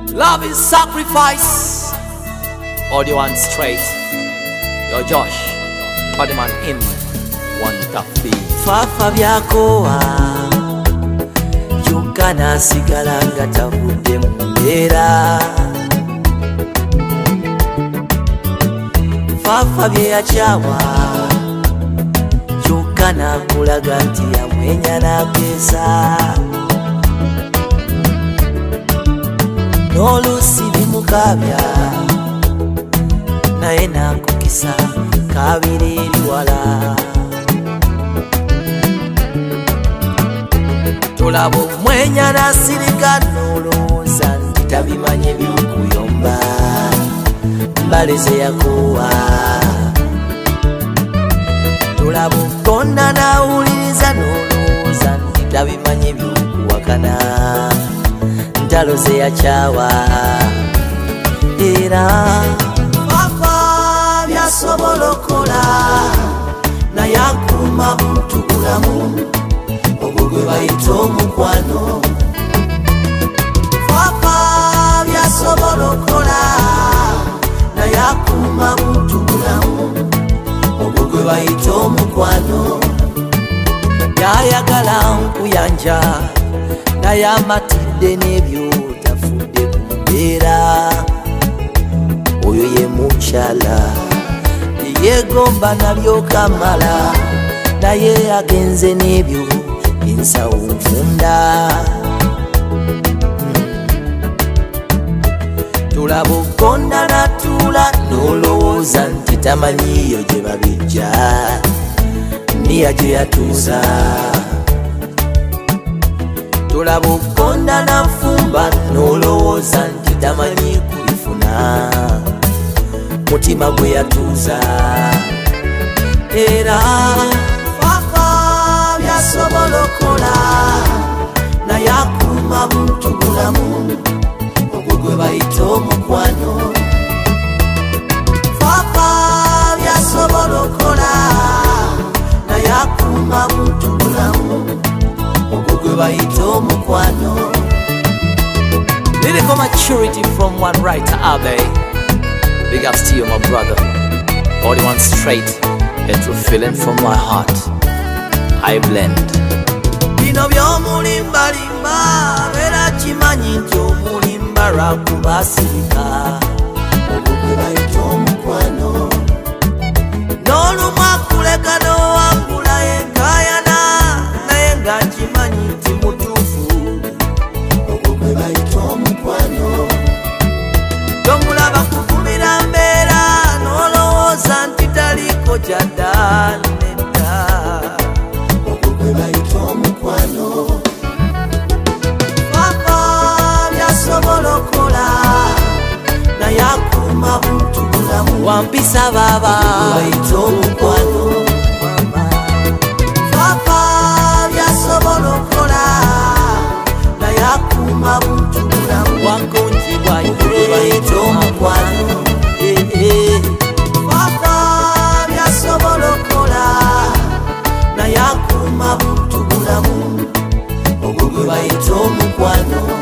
Love is sacrifice. Audio and straight. Yo Josh, body man in one top beat. Fafa byakowa yukana sigala nga tavudde mu mbeera. Fafa bye yakyawa yukana kulaga nti yamwenya n'ageesa. N'oluusi bimukabya naye n'akukisa kabiri eri wala. Tolaba omwenya n'asirika n'olowooza nti tabimanye by'okuyomba mbaleze yakoowa. Tolaba ogonda n'awuliriza n'olowooza nti tabimanye by'okuwakana ntalo ze yakyawa. Era Fafa byasobola okola naye akuuma buntu bulamu ogwo gwe bayita omukwano. Fafa byasobola okola naye akuuma buntu bulamu ogwo gwe bayita omukwano. Yayagala nkuyanja naye amatidde n'ebyo tafudde ku mbeera. Oyo ye mukyala yeegomba nabyo kamala naye agenze n'ebyo ensawo nfunda. Tulaba ogonda n'atuula n'olowooza nti tamanyiyo gye babijja niya gye yatuuza. Tulaba ogonda n'afumba n'olowooza nti tamanyi kubifuna mutima gwe yatuuza. Era Fafa byasobola okola naye akuuma buntu bulamu ogwo gwe bayita omukwano. Fafa byasobola okola naye akuuma buntu bulamu ogwo gwe bayita omukwano. Lyrical maturity from one writer, Abe. Big ups to you, my brother. Audio and straight. A true feeling from my heart. I blend. Bino by'omulimbalimba beera kimanyi nti omulimba lwakuba asirika ogwo gwe bayita omukwano. N'olumu akuleka n'owangula enkaayana naye ng'akimanyi nti mutuufu ogwo gwe bayita omukwano. Tomulaba kuvumira mbeera n'olowooza nti taliko kyadda nedda ogwo gwe bayita omukwano. Fafa byasobola okola naye akuuma buntu bulamu wampisa baba bayita omukwano. Fafa byasobola okola naye akuuma buntu bulamu wagonjebwa bayita omukwano. Fafa byasobola okola naye akuuma buntu bulamu ogwo gwe bayita omukwano.